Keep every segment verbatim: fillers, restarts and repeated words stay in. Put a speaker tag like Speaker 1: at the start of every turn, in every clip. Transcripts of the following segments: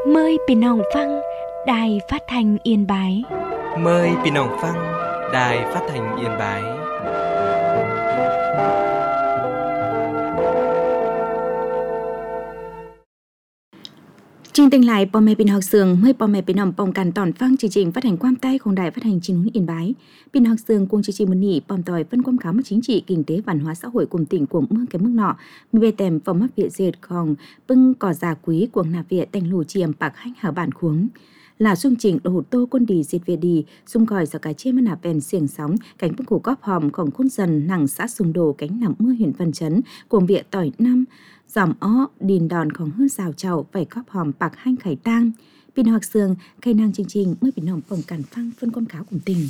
Speaker 1: Mờiพี่น้องฟังđài phát thanh Yên Bái.
Speaker 2: Mời พี่น้องฟัง Đài Phát thanh Yên Bái.
Speaker 3: Chương trình lại พ่อแม่พี่น้องเสืองเมื่อพ่อแม่พี่น้องป้องกันตอนฟังจริงๆphát hànhความใต้ของđài phát hành chính huấn Yên Bái. พี่น้องเสืองcùng chương trìnhมื้อนี้ป้อมต่อยphânความkhám chính trị kinh tế văn hóa xã hội cùng tỉnh của mương cái mức nọ. Mi bề tèm phòng mắc Việt dệtของpưng cỏ già quý của nạp Việt thành lù chiềm bạc hách hảo bản khuống. Là xuân trình đồ hụt tô côn đi diệt về đi, xung còi gió cái trên mân nạp bèn xiềng sóng, cánh bức cổ góp hòmของkhuôn dần nặng xã sùng đồ cánh nằm mưa huyện Văn Chấn, cuồng viện tỏi năm, dòm ó, đìn đònของhơn rào chậu, vảy góp hòm bạc hanh khải tang. Pin hoặc sương, cây năng chương trình mới bị nòng phòng cản phăng phân con cáo cùng tình.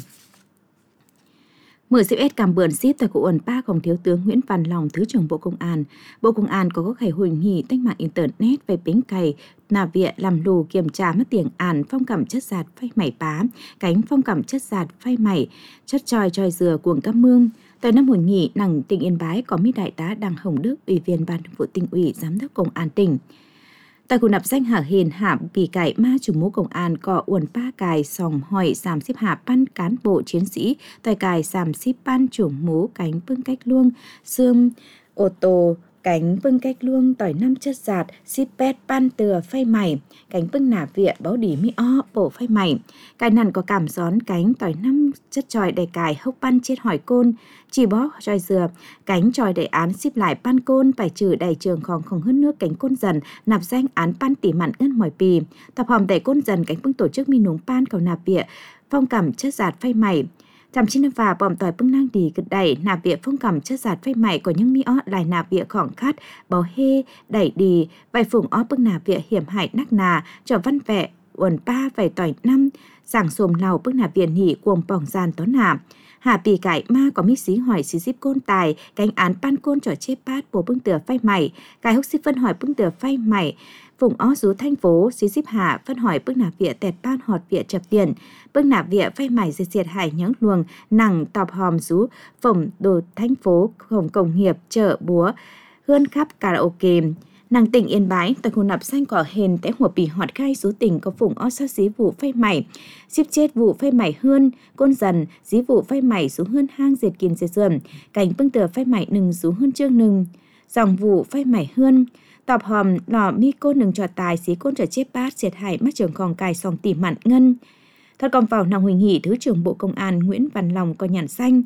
Speaker 3: mười xê ét cảm bườn ship tại cụ ẩn baของthiếu tướng Nguyễn Văn Long, Thứ trưởng Bộ Công an. Bộ Công an có có khải hội nghị tách mạng internet về bến cày, nạp viện làm lù kiểm tra mất tiền ản phong cảm chất giạt phay mảy bá, cánh phong cảm chất giạt phay mảy, chất tròi tròi dừa cuồng cam mương. Tại năm hội nghị, nằng tỉnh Yên Bái có mỹ đại tá Đặng Hồng Đức, ủy viên ban thường vụ tỉnh ủy, giám đốc công an tỉnh. Tại khu nạp danh hạ hiền hạ bì cải ma chủ mũ công an có uẩn ba cài sòng hỏi giảm xếp hạ ban cán bộ chiến sĩ tại cài giảm xếp ban chủ mũ cánh phương cách luông xương ô tô cánh phương cách luông tỏi năm chất giạt xếp pet ban từa phay mảy cánh phương nả viện báo đỉ mi o bổ phay mảy cài nằn có cảm gión cánh tỏi năm chất tròi đầy cài hốc ban chết hỏi côn chỉ bó tròi dừa cánh tròi đầy án xếp lại ban côn phải trừ đầy trường khòng không hơn nước cánh côn dần nạp danh án ban tỉ mặn ngân mỏi pì tập hòm đầy côn dần cánh phương tổ chức mi núng ban cầu nạp viện phong cảm chất giạt phay mảy thậm chí và bòm tỏi bưng năng đi cực đẩy nạp viện phong cảm chất giạt phay mảy của những mi ó lại nạp viện khỏng khát bó hê đẩy đi vài phùng ó bưng nạp viện hiểm hại nắc nà cho văn vẹ uẩn ba vài tỏi năm giảng xồm lào bưng nạp viện hỉ cuồng bỏng gian tó nạp hạ bì cải ma có mi xí hỏi xí xíp côn tài cánh án ban côn trò chê bát bố bưng tửa phay mảy cài hốc xíp phân hỏi bưng tửa phay mảy vùng ó rú thành phố xí xíp hạ phân hỏi bưng nạp viện tẹt ban họt viện chập tiền bưng nạp viện phay mảy diệt diệt hải những luồng nặng tọp hòm rú phồng đồ thành phố khổng công nghiệp chợ búa hươn khắp karaoke. Nàng tỉnh Yên Bái tại khu nạp xanh cỏ hền téหัวbì họt gai số tỉnh có vùng ó sát dí vụ phay mảy ship chết vụ phay mảy hươn côn dần dí vụ phay mảy số hươn hang diệt kiên diệt dườm cảnh bưng tờ phay mảy nừng số hươn chương nừng dòng vụ phay mảy hươn tọp hòm lò mi côn nừng trò tài xí côn trò chép bát diệt hải mắt trường còn cài sòng tỉ mặn ngân. Thật còn vào nàng huỳnh hỷ Thứ trưởng Bộ Công an Nguyễn Văn Long có nhàn xanh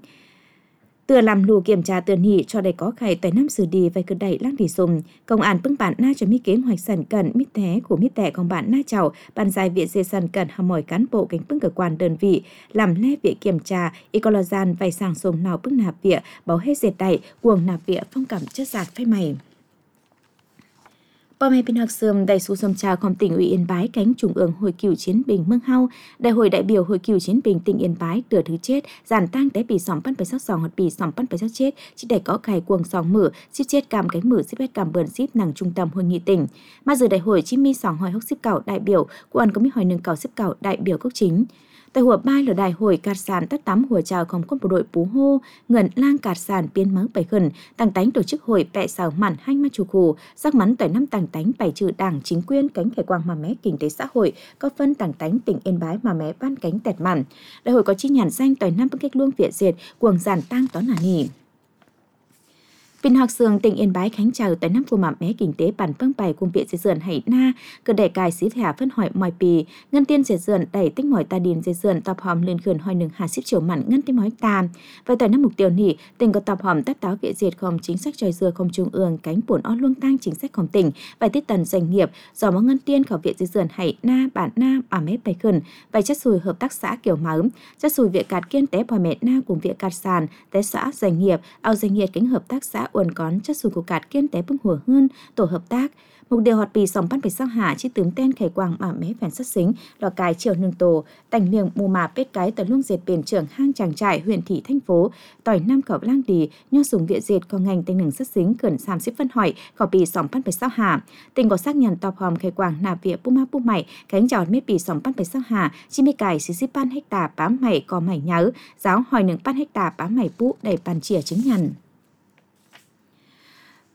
Speaker 3: tựa làm lù kiểm tra tường hỉ cho đầy có khải tại năm xử đi về cứ đẩy lăng đi dùng công an bưng bản na cho mi kế hoạch sẵn cận mít té của mít tẻ công bản na chào bàn dài viện dê sẵn cận hàm mỏi cán bộ cánh bưng cơ quan đơn vị làm lê viện kiểm tra ecologan vài sàng sùng nào bưng nạp viện báo hết dệt đẩy cuồng nạp viện phong cảm chất giạt phay mày. Bò mẹ bên học sườm đại sứ sông tràของtỉnh ủy Yên Bái cánh trung ương hội cựu chiến binh Mương Hau đại hội đại biểu hội cựu chiến binh tỉnh Yên Bái tựa thứ chết giàn tang té bị sòng pan phải sắc sòng hoặc bị sòng pan phải sắc chết chỉ để có cài cuồng sòng mở ship chết cam cánh mở ship hết cam bờn ship nằng trung tâm hội nghị tỉnh mà giờ đại hội chim mi sòng hỏi hốc ship cảo đại biểu của ăn có mi hỏi nâng cảo ship cảo đại biểu quốc chính. Tại hùa bai là đại hội cạt sản tất tám hùa chàoของquân bộ đội Pú Hô, ngẩn lang cạt sản biên mớ bảy khẩn, tăng tánh tổ chức hội bẹ xào mặn hanh ma chủ khủ, sắc mắn tỏi năm tăng tánh bảy trừ đảng chính quyền cánh khải quang mà mé kinh tế xã hội, có phân tăng tánh tỉnh Yên Bái mà mé ban cánh tẹt mặn. Đại hội có chi nhàn danh tỏi năm bức cách luông viện diệt, cuồng giản tang tó nà nỉ. Pin học sường tỉnh Yên Bái khánh chào tại năm của mạm mé kinh tế bản phương bài cùng viện dây dườn hải na cơ đẩy cài xí hà phân hỏi mỏi pì ngân tiên dây dườn đẩy tích mỏi ta điền dây dườn tập hòm lên khườn hỏi nừng hà xíp chiều mặn ngân tích mỏi ta và tại năm mục tiêu nỉ tỉnh có tập hòm tất táo viện diệt không chính sách tròi dừa không trung ương cánh buồn on luông tang chính sáchของtỉnh và tiết tần doanh nghiệp do mó ngân tiên khảo viện dây dườn hải na bản na à mé bài khẩn và chất sùi hợp tác xã kiểu máu chất sùi viện cạt kiên té bòi mẹ na cùng viện cạt sàn té xã doanh nghiệp ao doanh nghiệp cánh hợp tác xã uẩn có chất sùi của cạt kiên té bưng hùa hơn tổ hợp tác mục điều hoạt bì sòng pan phải sao hạ chi tướng tên khải quang mà mé phèn xuất xính lò cài chiều nương tổ tành miệng mù mà pết cái tờ luông dệt biển trưởng hang tràng trại huyện thị thành phố tỏi nam khẩu lang đi nho sùng viện dệt có ngành tành nừng xuất xính cẩn sàm xếp phân hỏi khảo bì sòng pan phải sao hạ tình có xác nhận tọp hòm khải quang nạp viện pu ma pu mày cánh tròn mét bì sòng pan phải sao hạ chi mê cài xí xí pan hecta bám mày có mày nhớ giáo hỏi nừng pan hecta bám mày pu đầy pan chìa chứng nhận.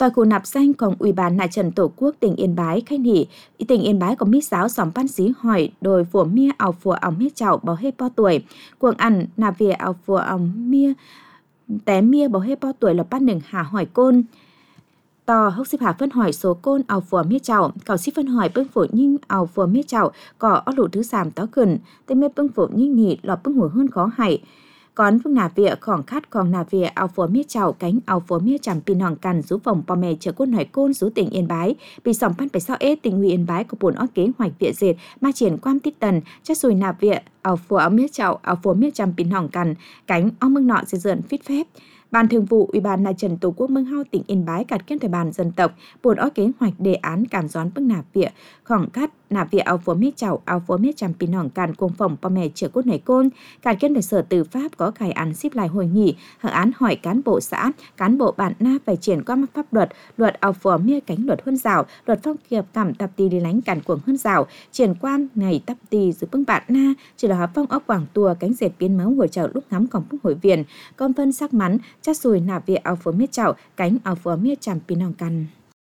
Speaker 3: Tòa cụ nạp danh còn Ủy ban Mặt trận Tổ quốc tỉnh Yên Bái khai nỉ tỉnh Yên Bái có mít giáo xóm ban xí hỏi đồi phủa mía ảo phủa ống hết chậu bảo hết bao tuổi cuồng ăn nạp về ảo phủa ống mía té mía bảo hết bao tuổi là ban đừng hà hỏi côn tò hốc xếp hạ phân hỏi số côn ảo phủa mía chậu cầu xếp phân hỏi bưng phủa nhinh ảo phủa mía chậu có ở lũ thứ giảm tó cần tên mê bưng phủa nhinh nhị lọp bưng hủa hơn khó hại còn phương nà vịa khoảng khát còn nà vịa áo phúa mía chảo cánh áo phúa mía chằm pin hòn cằn rú phòng bò mè chở côn hỏi côn rú tỉnh Yên Bái bị sòng pan phải sao ế tỉnh ủy Yên Bái của buồn ót kế hoạch vịa dệt ma triển quan tít tần chắc sùi nà vịa áo phúa áo mía chảo áo phúa mía chằm pin hòn cằn cánh ong mưng nọ dệt dợn phít phép. Ban Thường vụ Ủy ban Mặt trận Tổ quốc Mương Hao tỉnh Yên Bái cạt kiên thời bàn dân tộc buồn ót kế hoạch đề án cảm gión bưng nà vịa khoảng khát nà vịa áo phúa mía chảo áo phúa mía chằm pin hòn cằn cùng phòng bò mè chở côn hỏi côn cạt kiên thời sở tư pháp có khải án xếp lại hội nghị hạng án hỏi cán bộ xã cán bộ bản na phải triển qua pháp luật luật áo phúa mía cánh luật huân rào luật phong nghiệp cảm tập tì đi lánh cản cuồng huân rào triển quan ngày tập tì giữ bưng bản na chỉ là phong ốc quảng tua cánh dệt biến máu hồi chợ lúc ngắm còn bưng hội viện con phân sắc mắn chắc sùi nà vịa áo phúa mía chảo cánh áo phúa mía chằm pin hòn cằn.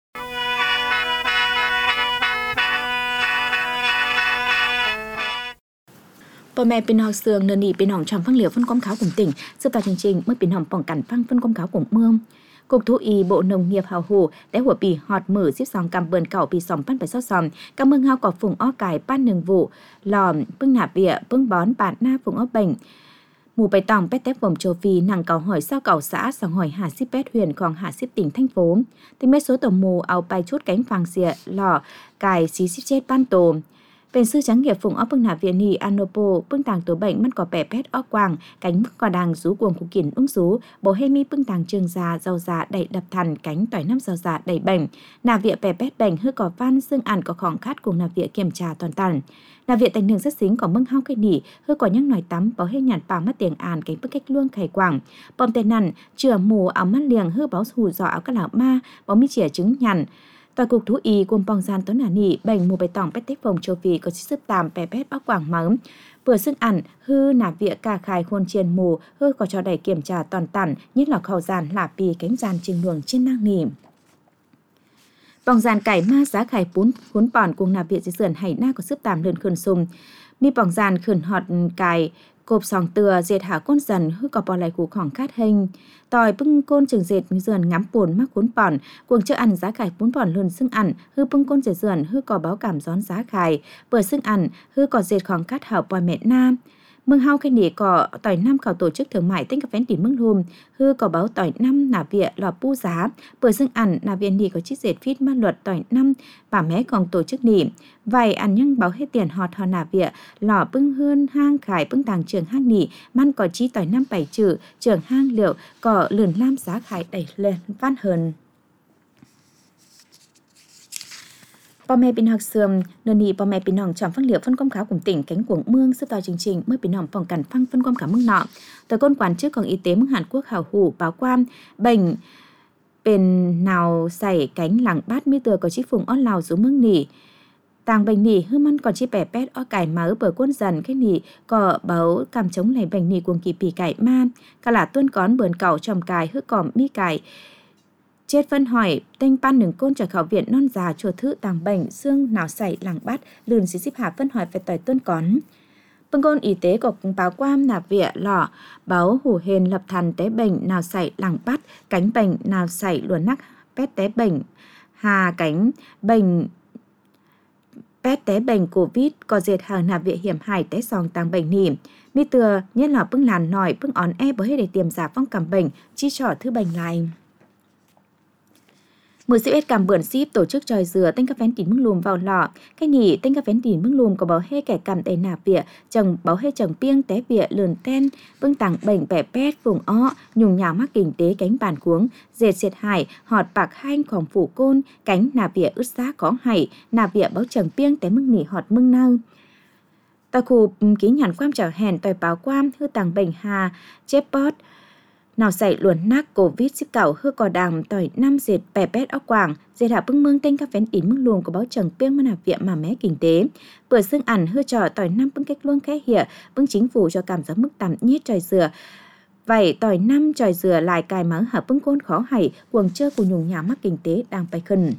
Speaker 3: Bò mẹ pin hòn sườn nền nỉ pin hòn tròn phăng liều phân công kháo cùng tỉnh giúp vào chương trình mới pin hòn phòng cảnh phăng phân công kháo cùng mương. Cục thú y Bộ Nông nghiệp hào hủ đã hùa bì họt mở xếp sòng cầm bờn cẩu bì sòng pan phải sót sòng cảm mương hao cỏ phùng o cải pan nương vụ lòm bưng nạp vịa bưng bón bản na phùng o bệnh mù bày tòng pét tép vùng châu Phi nàng cầu hỏi sao cầu xã sòng hỏi hà xếp pét huyện còn hà xếp tỉnh thành phố tính mấy số tàu mù áo bay chút cánh phàng xịa lò cài xí xếp chết ban tổ. Bên sư trắng nghiệp phùng óc bưng nạp viện nì anopo bưng tàng tổ bệnh mắt cỏ bẻ pét óc quàng cánh cỏ đàng rú cuồng của kiển ung rú bố hemi bưng tàng trường già rau già đẩy đập thằn cánh tỏi năm rau già đẩy bệnh nạp viện bẻ pét bệnh hư cỏ van xương ản có khoảng khát cùng nạp viện kiểm tra toàn tàn nạp viện tành đường rất xính có mưng hao cây nỉ hư có nhắc nòi tắm bó hê nhàn pà mất tiền ản cánh bức cách luông khải quảng bom tên nằn chừa mù áo mắt liềng hư báo hù dọ áo các lão ma bó mi chỉa trứng nhằn. Tòa cục thú y gồm bong gian tốn nà nỉ bệnh mù bày tòng pét tết phòng châu Phi có sức tàm pè pét óc quảng mắng vừa xưng ẩn hư nạp vịa cả khai hôn chiên mù hư có cho đẩy kiểm tra toàn tản nhất là khẩu giàn lả pì cánh giàn trình luồng trên nang nỉ bong gian cải ma giá khải bún cuốn bòn cùng nạp vịa dưới sườn hay na có sức tàm lươn khẩn sùng mi bong gian khẩn họt cài cộp sòng từa dệt hạ côn dần hư có bò lại củ khỏng khát hình tòi bưng côn trường dệt dườn ngắm buồn mắc cuốn bòn cuồng chợ ăn giá khải bún bòn lươn xưng ẩn hư bưng côn dệt dườn hư có báo cảm gión giá khải bờ xưng ẩn hư có dệt khỏng khát hảo bòi mẹ nam mương hao khen nỉ cỏ tỏi năm khảo tổ chức thương mại tinh cà phén tỉnh mương lùm hư có báo tỏi năm nà vịa lò pu giá bờ xưng ẩn nà viện nỉ có chiếc dệt phít ma luật tỏi năm bà mé còn tổ chức nỉ vài ăn nhân báo hết tiền họt hò nà vịa lò bưng hơn hang khải bưng tàng trường hang nỉ man có chi tỏi năm bảy chữ trường hang liệu cỏ lườn lam giá khải đẩy lên văn hơn. Bò mẹ pin học sườn nền nỉ bò mẹ pin hòn tròn phăng liệu phân công kháo cùng tỉnh cánh cuồng mương xếp vào chương trình mới pin hòn phòng cảnh phăng phân công kháo mương nọ tờ côn quản chức còn y tế mương Hàn Quốc hào hủ báo quan bệnh bên nào xảy cánh làng bát mi tờ có chiếc phùng ót lào xuống mương nỉ tàng bệnh nỉ hư man còn chi bẻ pét o cải máu bờ quân dần cái nỉ có báo cảm chống này bệnh nỉ cuồng kỳ pì cải ma cả là tuôn cón bờn cẩu trồng cài hư còm mi cải chết phân hỏi tên pan nừng côn trở khảo viện non già chùa thự tàng bệnh xương nào xảy làng bát lườn xí xíp hạ phân hỏi về tỏi tuôn cón bưng côn y tế có báo quam nạp vịa lọ báo hủ hền lập thần té bệnh nào xảy làng bát cánh bệnh nào xảy luồn nắc pét té bệnh hà cánh bệnh pét té bệnh covid có dệt hàng nạp vịa hiểm hại té sòng tàng bệnh nỉ mi từa nhất là bưng làn nòi bưng ón e bó hết để tiềm giả phong cảm bệnh chi trỏ thứ bệnh lại mười xếp cảm bươn ship tổ chức tròi dừa tên cà phén tín mưng lùm vào lọ cái nghỉ tên cà phén tín mưng lùm có báo hê kẻ cầm tay nạp vịa chồng báo hê chồng piêng té vịa lườn ten bưng tàng bệnh bẻ pét vùng o nhùng nhào mắc kinh tế cánh bàn cuống dệt diệt hải họt bạc hanh khỏng phủ côn cánh nạp vịa ướt giá có hải nạp vịa báo chồng piêng té mưng nỉ họt mưng nang tòa khu ký nhàn quam chào hèn tòi báo quam hư tàng bệnh hà chép bót nào xảy luồn nắc covid xíp cẩu hư cò đàm tỏi năm dệt bè pét óc quảng dệt hạ bưng mương tên các phén ín mương luồng của báo trần piêng mân hạp viện mà mé kinh tế bữa xương ẩn hư trò tỏi năm bưng cách luông khẽ hiện bưng chính phủ cho cảm giác mức tạm nhiết trời dừa Vậy tỏi năm tròi dừa lại cài mắng hợp bưng côn khó hảy cuồng chơi của nhung nhà mắc kinh tế đang bay khẩn.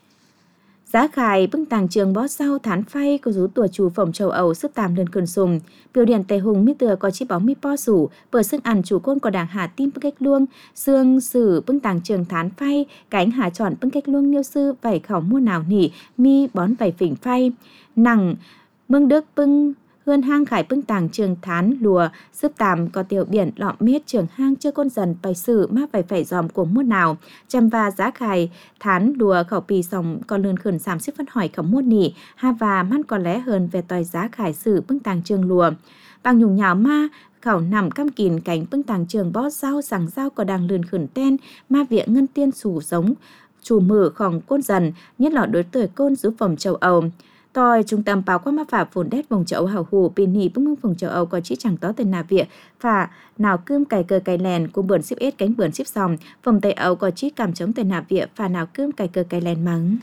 Speaker 3: Giá khải bưng tàng trường bó sau thán phay có rú tùa chủ phòng châu Âu sức tàm lên cơn sùng. Biểu điện tề hùng mi tựa có chi bóng mi po sủ, bờ sức ăn chủ côn có đảng hạ tim bưng cách luông, xương sử bưng tàng trường thán phay, cánh hạ chọn bưng cách luông niêu sư vảy khảo mua nào nỉ, mi bón vảy phỉnh phay. Nặng, mương đức bưng hươn hang khải bưng tàng trường thán lùa, sức tàm có tiểu biển lọm miết trường hang chưa con dần bày sử mát vảy phải dòm của mua nào. Chăm và giá khải thán lùa khẩu pì sòng còn lươn khẩn xàm xếp phân hỏi khẩu mua nỉ, ha và mắt có lẽ hơn về tòi giá khải sử bưng tàng trường lùa. Bằng nhung nhào ma, khẩu nằm căm kìn cánh bưng tàng trường bó rau sàng rau có đàng lươn khẩn ten, ma viện ngân tiên sủ giống, chủ mở khòng côn dần, nhất là đối tuổi côn giữ phòng châu Âu. Tòi trung tâm báo qua ma phả phồn đét vùng châu Âu hào hù pin nỉ bưng bưng vùng châu Âu có chỉ chẳng tó tên nà viện phả nào cơm cày cờ cày lèn cùng bươn xếp ết cánh bươn xếp sòng vùng Tây Âu có chỉ cảm chống tên nà viện phả nào cơm cày cờ cày lèn mắng.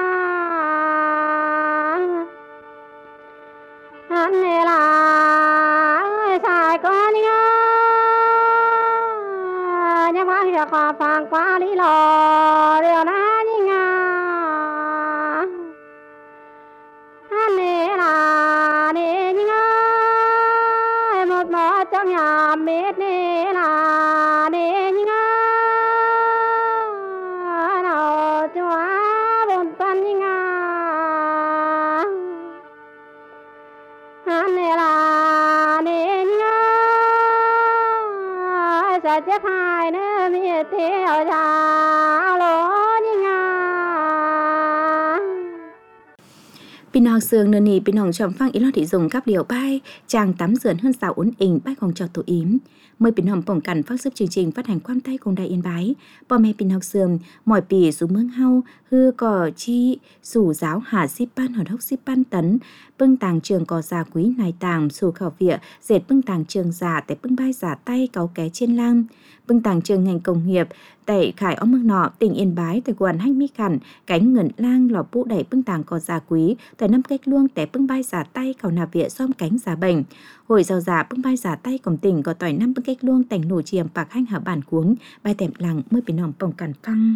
Speaker 4: Hãy subscribe ya qua phang qua đi lò điều na đi nga anh nè là nè đi nga một mỏ trong nhà mệt nè là nè đi nga nào chúa buồn tan đi nga anh nè là nè đi nga sẽ chết hai nữa mi thế ở nhà lố đi nga
Speaker 3: พี่น้องเสืองเนนีพี่น้องชมฟังอีหลอดที่ส่งกับเดี่ยวป้ายจางตำเสือนเฮือนสาวอุ่นอิงป้ายของจอตัวอิมเมื่อพี่น้องป้องกันฟังซึบจริงๆฟัดแห่งความใต้คงได้เอ็นไว้ป้อแม่พี่น้องเสือมหมอยปีสู่เมืองเฮาฮือก่อชี้สู่สาวหาสิบปั้นหอดหกสิบปั้นตันปึ้งต่างเtrườngก่อซาquýนายต่างสู่ข่าวเวียเสร็จปึ้งต่างเtrường giảแต่ปึ้งbay giả tay cáo ké trên lăng pưng tàng trường ngành công nghiệp tại khải ở mương nọ tỉnh Yên Bái tại quận Hanh Mi Khẩn cánh ngẩn lang lò pu đẩy pưng tàng có già quý tại năm cách luông té pưng bay giả tay cầu nạp viện xóm cánh giả bệnh hồi giàu giả pưng bay giả tay cổng tỉnh có tỏi năm pưng cách luông tỉnh nổ chiềm bạc hanh hạ bản cuống bay tèm lằng mới bị nòng bồng cản phăng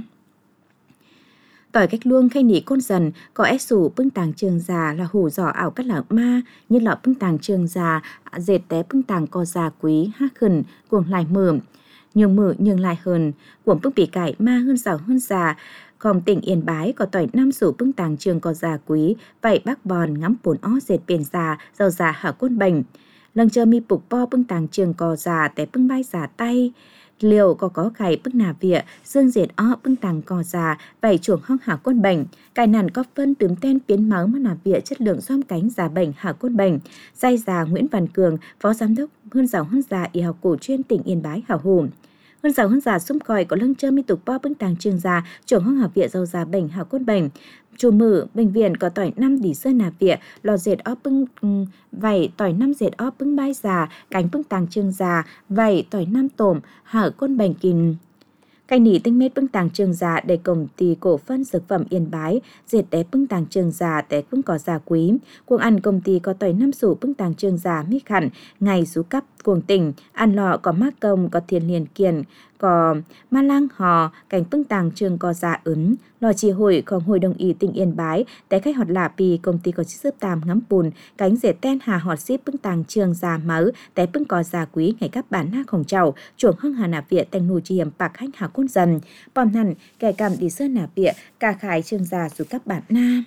Speaker 3: tỏi cách luông khay nỉ côn dần có ép sủ pưng tàng trường già là hủ giỏ ảo cắt lở ma như lọ pưng tàng trường già dệt té pưng tàng có già quý hát khẩn cuồng lại mượm nhường mử nhường lại hơn của bức bị cải ma hơn giàu hơn già còn tỉnh Yên Bái có tỏi năm sủ bưng tàng trường có già quý vậy bác bòn ngắm bồn ó dệt bền già giàu già hở côn bệnh lần chờ mi bục po bưng tàng trường có già té bưng bay già tay liều có có khải bưng nà vịa dương dệt ó bưng tàng cò già vậy chuồng hong hảo côn bệnh cài nàn có phân tướm ten biến máu mà nà vịa chất lượng xóm cánh già bệnh hảo côn bệnh dai già Nguyễn Văn Cường phó giám đốc hơn giàu hơn già y học cổ chuyên tỉnh Yên Bái hảo hùng hơn giàu hơn già xung còi có lưng chơ mi tục po bưng tàng trường già chuồng hong hảo vịa giàu già bệnh hảo côn bệnh chùa mử bệnh viện có tỏi năm đỉ sơ nà vịa lò dệt ó bưng um, vảy tỏi năm dệt ó bưng bay già cánh bưng tàng trường già vảy tỏi năm tổm hở côn bệnh kìn cây nỉ tinh mết bưng tàng trường già để công ty cổ phân dược phẩm Yên Bái dệt đế bưng tàng trường già té bưng cỏ già quý cuồng ăn công ty có tỏi năm sủ bưng tàng trường già mi khẩn ngày rú cắp cuồng tỉnh ăn lọ có mát công có thiên liền kiền có ma lang hò cảnh bưng tàng trường có già ứng lò trì hội còn hội đồng ý tỉnh Yên Bái té khách họt lạ pì công ty có chiếc xếp tàm ngắm bùn cánh dệt ten hà họt ship bưng tàng trường già mớ té bưng có già quý ngày các bản na khổng trầu chuồng hưng hà nạp viện tành nù chi hiểm bạc khách hà côn dần bom hẳn kẻ cầm đi sơn nạp viện cả khải trường giàสู่các bản na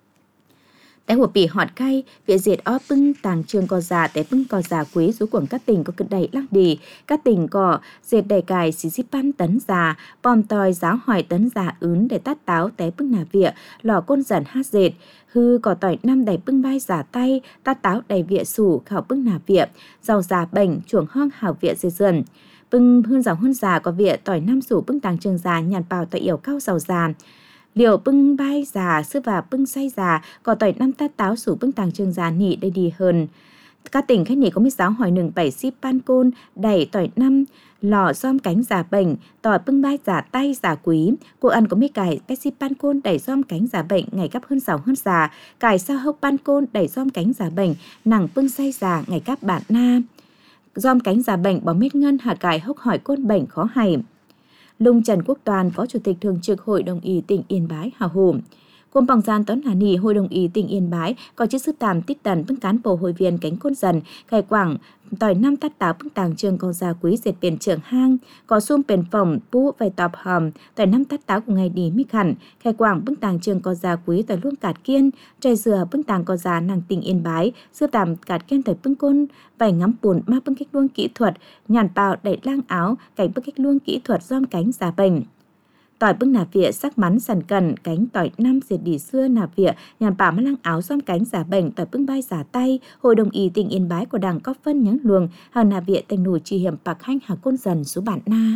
Speaker 3: tạiหัวปีหอดไข่เวียเจ็ดอ้อปึ้งต่างเชิงกอซาแต่ปึ้งกอซากุ้ยสูกวงกัดติ่งก็กระไดลักดีกัดติ่งก็เจ็ดไดไก่สี่สิบปั้นตันซาปอมตอยสาวหอยตันซาอื้นได้ตัดเต้าแต่ปึ้งหนาเวียหล่อก้นสันห้าเจ็ดฮือก่อต่อยน้ำได้ปึ้งใบสาไตตัดเต้าได้เวียสู่ข่าวปึ้งหนาเวียเจ้าซาเบ่งช่วงห้องหาวเวียเจริญปึ้งเพื่อนสาวหุ่นซาก็เวียต่อยน้ำสู่ปึ้งต่างเชิงซาหยันเปล่าต่อยเอี่ยวเข้าเสาซาliều bưng bay già sư và bưng say già có tỏi năm tát táo sủ bưng tàng trường già nị đây đi hơn các tỉnh khách nị có mít giáo hỏi nừng bảy ship pan côn đẩy tỏi năm lò xóm cánh già bệnh tỏi bưng bay già tay già quý cô ăn có mít cải bé ship pan côn đẩy xóm cánh già bệnh ngày cắp hơn giàu hơn già cải sao hốc pan côn đẩy xóm cánh già bệnh nàng bưng say già ngày cắp bản na xóm cánh già bệnh bỏ mít ngân hạ cải hốc hỏi côn bệnh khó hay Lung Trần Quốc Toàn, Phó Chủ tịch Thường trực Hội đồng ý tỉnh Yên Bái hào hùng. Cùng bằng gian tón hà nì Hội đồng ý tỉnh Yên Bái có chiếc sức tàm tít tần bưng cán bộ hội viên cánh côn dần, khai quảng, tỏi năm tát táo bưng tàng trường có già quý dệt biển trưởng hang, có xung bền phòng, bú vầy tọp hòm, tỏi năm tát táo của ngày đi mít hẳn, khai quảng bưng tàng trường có già quý tỏi luôn cạt kiên, trời dừa bưng tàng có già nàng tỉnh Yên Bái, sức tàm cạt kiên tỏi bưng côn, vầy ngắm bùn ma bưng cách luông kỹ thuật, nhàn bào đẩy lang áo, cảnh bưng cách luông kỹ thuật giom cánh già bệnh. Tỏi bưng nà vịa sắc mắn sần cần cánh tỏi năm dệt đỉ xưa nà vịa nhàn bảo mang lăng áo xóm cánh giả bệnh tỏi bưng bay giả tay Hội đồng ý tỉnh Yên Bái của đảng có phân nhắn luồng hờ nà vịa thành nổi chi hiểm bạc hanh hà côn dần số bản na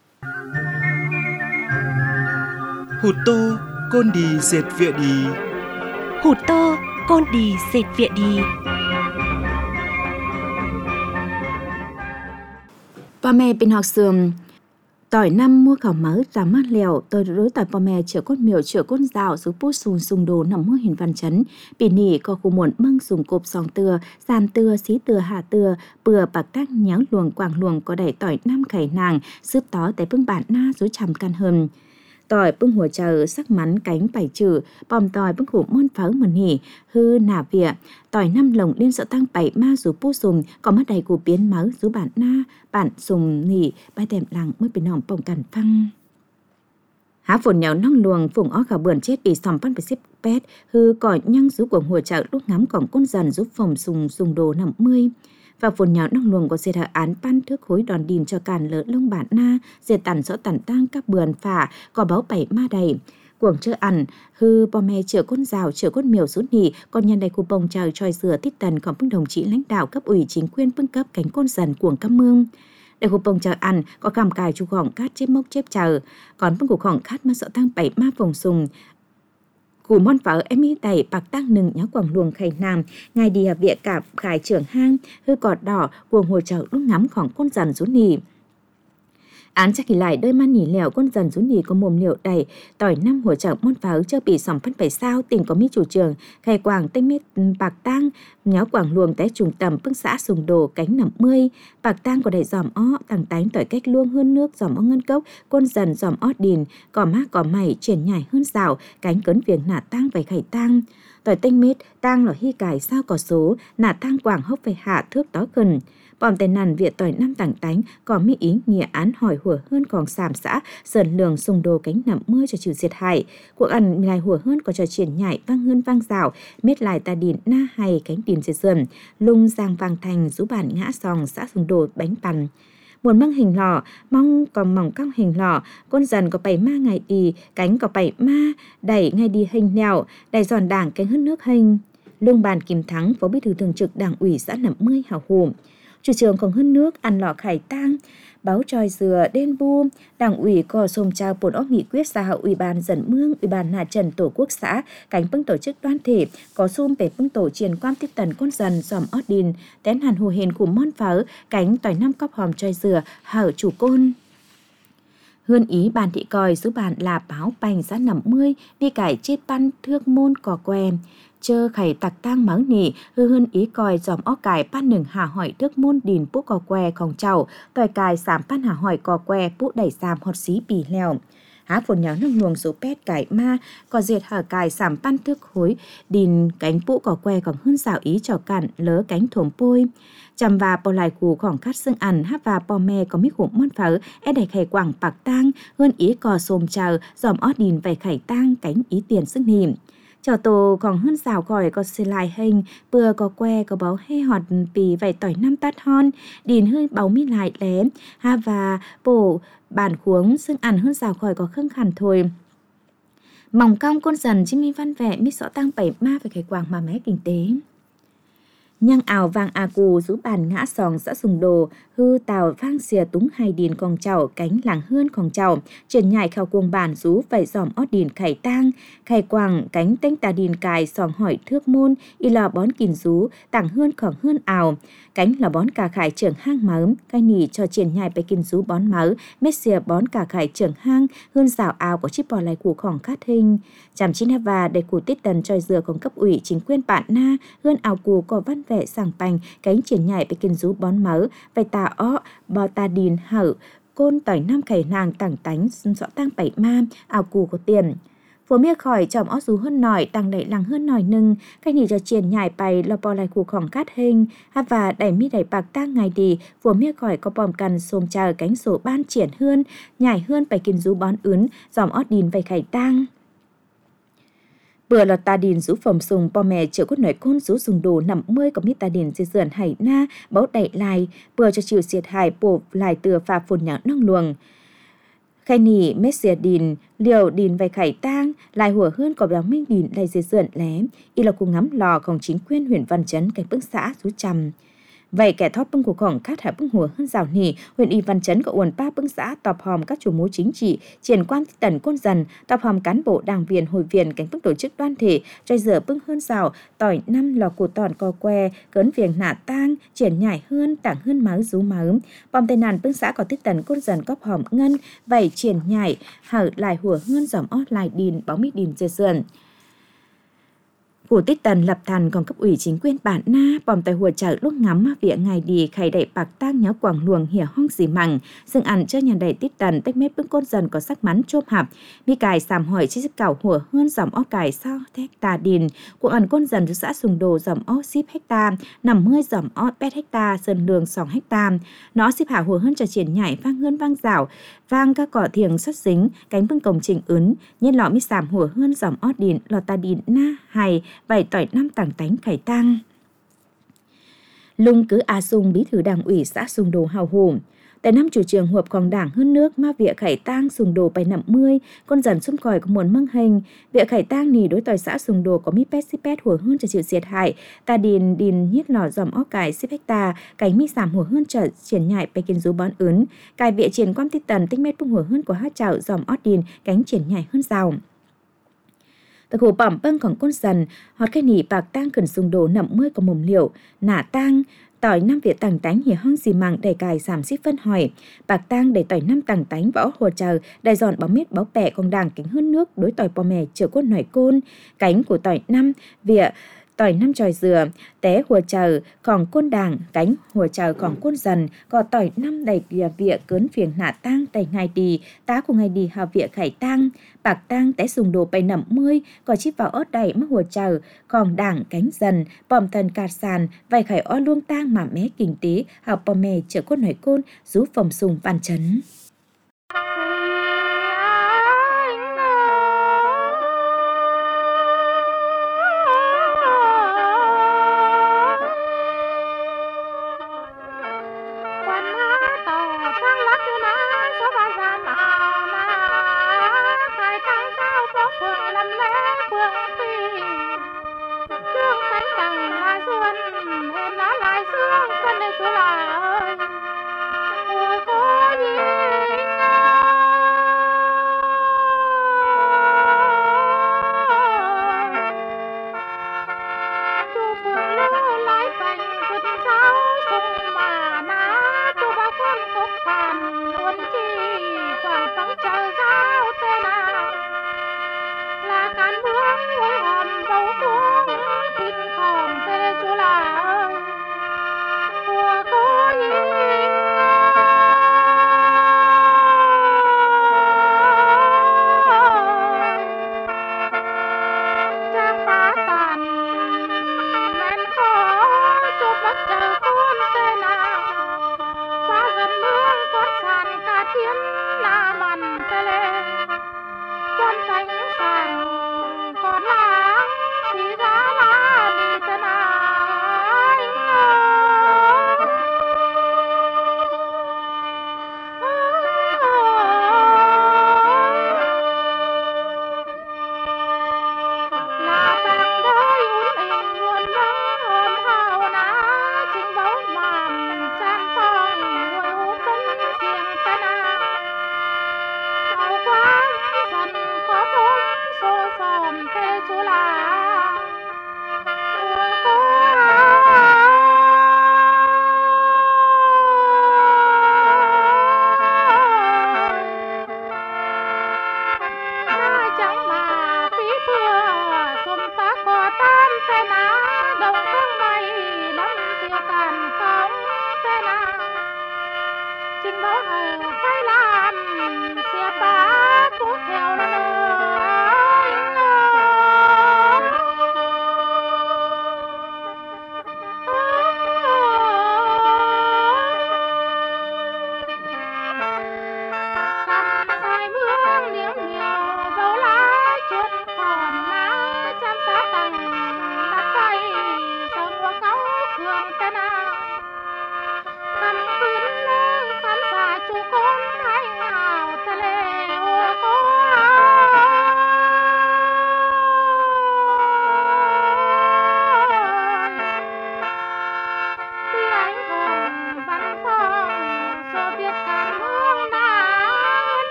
Speaker 2: hụt tô côn đi dệt vịa đi
Speaker 1: hụt tô côn đi dệt vịa đi.
Speaker 3: Ba mẹ bên học sườn Tỏi năm mua khảo mới ra mát lèo, tôi đối tỏi bò mè chữa cốt miểu chữa cốt rào rú bút sùn sùng đồ nằm mưa hình văn chấn. Bì nỉ có khu muộn măng dùng cộp sòng từa, giam từa, xí từa, hạ từa, bừa bạc tác nhéo luồng quảng luồng có đẩy tỏi năm khẩy nàng, sướp tó tại bưng bản na rú chằm can hơn. Tỏi bưng hùa chờ sắc mắn cánh bảy trừ, bòm tỏi bưng hủ môn pháo mần hỉ, hư nả vịa. Tỏi năm lồng liên sợ tăng bảy ma rú bút sùm, có mắt đầy của biến máu rú bản na, bản sùm nỉ, bài tèm làng mới bị nòng bồng cản phăng. Há phồn nhéo nong luồng, phùng ó khảo bươn chết bị xòm bắt bị xếp pét, hư cỏi nhăng rú của hùa chờ lúc ngắm cổng côn dần rú phồng sùng sùng đồ nằm mươi. Và phồn nháo nong luồng có diệt hạ án pan thước khối đòn đìm cho càn lỡ lông bản na, diệt tàn rõ tàn tang các bườn phả, có báo bảy ma đầy. Cuồng chơ ăn, hư bò mè chữa côn rào chữa côn miểu rút nỉ, còn nhân đầy cụ bồng trời tròi dừa tít tần còn bưng đồng chí lãnh đạo cấp ủy chính quyền bưng cấp cánh côn dần cuồng cam mương. Đại cụ bồng trời ăn có cảm cài chu khỏng cát chếp mốc chếp chờ, còn bưng cụ khỏng cát mà sợ tăng bảy ma phồng sùng. Củ món phở em ý tẩy bạc tăng nừng nháo quảng luồng khẩy nam, ngày đi vịa cạp khải trưởng hang, hư cọt đỏ, cuồng hồ chậu lúc ngắm khoảng côn dần rú nỉ. Án chắc kỳ lại đôi man nỉ lèo côn dần rú nỉ có mồm liệu đầy, tỏi năm hồ chậu món phở chưa bị sòng phân bảy sao, tỉnh có mi chủ trường, khải quảng tây mít bạc tăng, nháo quảng luồng té trùng tầm bưng xã sùng đồ cánh nằm mươi, bạc tăng có đầy giòm ó, tàng tánh tỏi cách luông hơn nước giòm ó ngân cốc, côn dần giòm ó đìn, cỏ mát cỏ mày, triển nhảy hơn rào, cánh cấn viếng nả tăng vầy khải tăng. Tỏi tinh mít, tăng lò hy cải sao có số, nả tăng quảng hốc về hạ thước đó gần. Bòm tên nàn viện tỏi năm tảng tánh, có mỹ ý nghĩa án hỏi hùa hơn còn sàm xã, sờn lường sùng đồ cánh nằm mưa cho chịu diệt hại. Cuộc ăn lại hùa hơn có trò triển nhảy vang hơn vang rào, mết lại ta đìn na hay cánh đìn diệt dần, lung giang vang thành rú bản ngã sòng xã sùng đồ bánh bàn. Muốn mang hình lò, mong còn mỏng cong hình lò, con dần có bảy ma ngày đi, cánh có bảy ma, đẩy ngay đi hình lèo, đẩy giòn đảng cánh hất nước hình. Lung bàn Kim Thắng, phó bí thư thường trực đảng ủy xã Nậm Mươi hào hùng. Chủ trường còn hơn nước ăn lò khải tang, báo tròi dừa đen bu, đảng ủy có xôm trao bổn óc nghị quyết xã hội ủy ban dần mương, ủy ban hạ trần tổ quốc xã, cánh bưng tổ chức đoàn thể, có xôm về bưng tổ triển quan tiếp tần con dần dòm ót đìn, tén hàn hồ hền của món phở, cánh tỏi năm cóc hòm tròi dừa, hở chủ côn. Hươn ý bàn thị còi số bàn là báo bành xã Nậm Mươi, đi cải chết pan thước môn cò que. Chơ khải tạc tang máu nỉ, hư hơn ý còi dòm ó cải pan nừng hà hỏi thước môn đìn bút cò que khòng chầu, tòi cài sảm pan hà hỏi cò que bút đẩy sàm hột xí bì lèo. Há phồn nháo nâng luồng số pét cải ma, có diệt hở cài sảm pan thước khối, đìn cánh bũ cò que còn hơn xảo ý trò cạn lớ cánh thổm pôi. Chầm và bò lại củ khoảng cắt xương ăn hát và bò me có mít hụm món phở, e đầy khải quảng bạc tang, hơn ý cò xồm chờ, dòm ót đìn về khải tang cánh ý tiền sức nìm. Chào tổ còn hơn xào khỏi có xì lại hình, bừa có que có báo hay họt bì vầy tỏi năm tát hon, đìn hơi báo mi lại lé, ha và bổ bàn khuống xương ăn hơn xào khỏi có khưng khẳng thôi. Mỏng cong con dần chứ mi văn vẻ mi rõ tăng bảy ma về khải quảng mà mé kinh tế. Nhăng ảo vàng à cù rú bàn ngã sòng xã sùng đồ, hư tàu vang xìa túng hai điền còn chảo cánh làng hơn còn chảo, triển nhảy khảo cuồng bản rú vầy dòm ót điền khải tang, khải quảng cánh tênh tà điền cài sòng hỏi thước môn, y lò bón kìn rú, tảng hơn khoảng hơn ảo, cánh là bón cả khải trưởng hang máu, cai nỉ cho triển nhảy bày kìn rú bón máu, mết xìa bón cả khải trưởng hang, hơn rào ảo của chiếc bò lại củ khỏng khát hình, chàm chín ha và đầy củ tiết tần tròi dừa còn cấp ủy chính quyền bản na, hơn ảo củ có văn vẻ sảng bành, cánh triển nhảy bày kìn rú bón máu, vầy tà ó, bò tà đìn hở, côn tỏi năm khải nàng tảng tánh, rõ tăng bảy ma, ảo cù có tiền. Phố mía khỏi chòm ó rú hơn nỏi, tăng đẩy lăng hơn nỏi nưng, cách nỉ cho triển nhảy bày lò bò lại củ khỏng cát hình, ha và đẩy mi đẩy bạc tang ngày đi, phố mía khỏi có bòm cần xôm chờ cánh sổ ban triển hơn, nhảy hơn bày kìn rú bón ướn, dòm ót đìn vầy khải tang. Bữa là ta đìn rú phẩm sùng bò mè chữa cốt nổi côn rú dùng đồ nằm mươi có mít ta đìn dì dườn hải na báo đẩy lại bữa cho chịu diệt hải bổ lại từ phà phồn nhão nông luồng. Khai nỉ mết xìa đìn liều đìn vầy khải tang lại hùa hơn có béo minh đìn lại dì dườn lém y là cùng ngắm lòของchính quyền huyện Văn Chấn cảnh bức xã rú chầm. vậy kẻ thóp bưng của khổng khát hạ bưng hùa hơn rào nỉ huyện y văn chấn của uẩn pa bưng xã tọp hòm các chủ mối chính trị triển quan tần côn dần tọp hòm cán bộ đảng viên hội viên cánh bưng tổ chức đoàn thể trai dở bưng hơn rào tỏi năm lò củ tòn co que cấn viềng nạ tang triển nhảy hơn tảng hơn máu rú máu bom tây nàn bưng xã có tích tần côn dần cóp hòm ngân vậy triển nhảy hở lại hùa hơn dòm ót lại đìn báo mít đìn dê sườn Phủ tích tần lập thần còn cấp ủy chính quyền bản na bòm tại hùa chợ lúc ngắm vỉa ngày đi khay đẩy bạc tang nhớ quảng luồng hỉa hong xì mằng xưng ăn cho nhà đầy tích tần tách mét bưng côn dần có sắc mắn chôm hạp mi cài sàm hỏi chi xếp cảo hùa hơn dòm ó cài sao hecta đìn cuộc ăn côn dần xã sùng đồ dòm ó ship hecta nằm mươi dòm ó pet hecta sơn lường sòng hecta nó ship hạ hùa hơn trò triển nhảy vang hơn vang rào vang các cỏ thiềng xuất dính cánh bưng cổng trình ứng nhiên lọ mi sàm hùa hơn dòm ó đìn lọ ta đìn na hài vài tỏi năm tảng tánh khải tăng lung cứ a sung bí thư đảng ủy xã sùng đồ hào hùng tại năm chủ trường họp còn đảng hơn nước ma vịa khải tang sùng đồ bài nậm mươi con dần xung còi có muốn măng hình vịa khải tang nì đối tỏi xã sùng đồ có mi pet si pet hùa hơn cho chịu diệt hại ta điền điền nhiết lò dòm ó cải xếp hecta cánh mi giảm hùa hơn trở triển nhại bài kiến rú bón ứng cài vịa triển quan tích tần tích mét bung hùa hơn của hát chảo dòm ót điền cánh triển nhại hơn rào Tại hồ bỏng băng còn côn dần, hót cái nỉ bạc tang khẩn sung đồ nậm mươi có mồm liệu, nả tang, tỏi năm vịa tàng tánh hỉ hong xì măng đầy cài giảm xích phân hỏi, bạc tang đầy tỏi năm tàng tánh võ hồ chờ, đầy giòn báo miết báo bẹ con đàng cánh hơn nước đối tỏi bò mè chở côn nổi côn, cánh của tỏi năm vịa tỏi năm tròi dừa, té hùa chờ, còn côn đàng, cánh hùa chờ còn côn dần, có tỏi năm đầy vịa vịa cớn phiền nạ tang đầy ngày đi, tá của ngày đi hào vịa khải tang, bạc tang té sùng đồ bay nậm mươi, có chip vào ớt đầy mắc hùa chờ, còn đàng cánh dần, bòm thần cạt sàn, vài khải o luông tang mà mé kinh tế, hào bò mè chở côn nổi côn, rú phòng sùng văn chấn.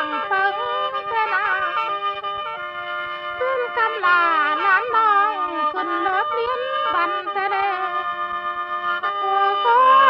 Speaker 4: bằng phấn thế nào thương cam là lán nong cần lớp liên bắn thế đây ô có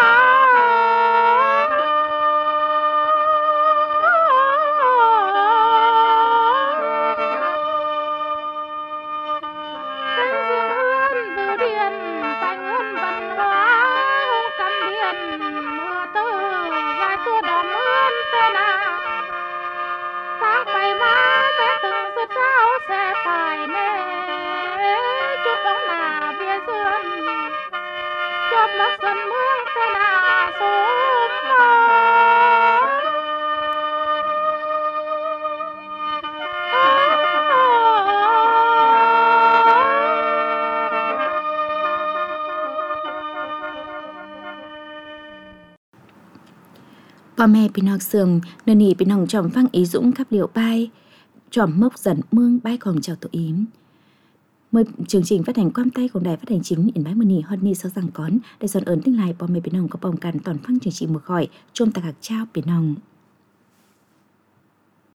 Speaker 3: พ่อแม่พี่น้องเสื่องเนนี่พี่น้องจอมฟังý dũng khắp liệu bài tròm mốc dần mương bàiของchào tổ yến mời chương trình phát hành quang tay của đài phát hành chính in bái mờ nì hot ni sau rằng cón để dọn ơn tinh lạiพ่อแม่พี่น้องcó bồngกันตอนฟังchương trình một khỏi chôm tạc hạc traoพี่น้อง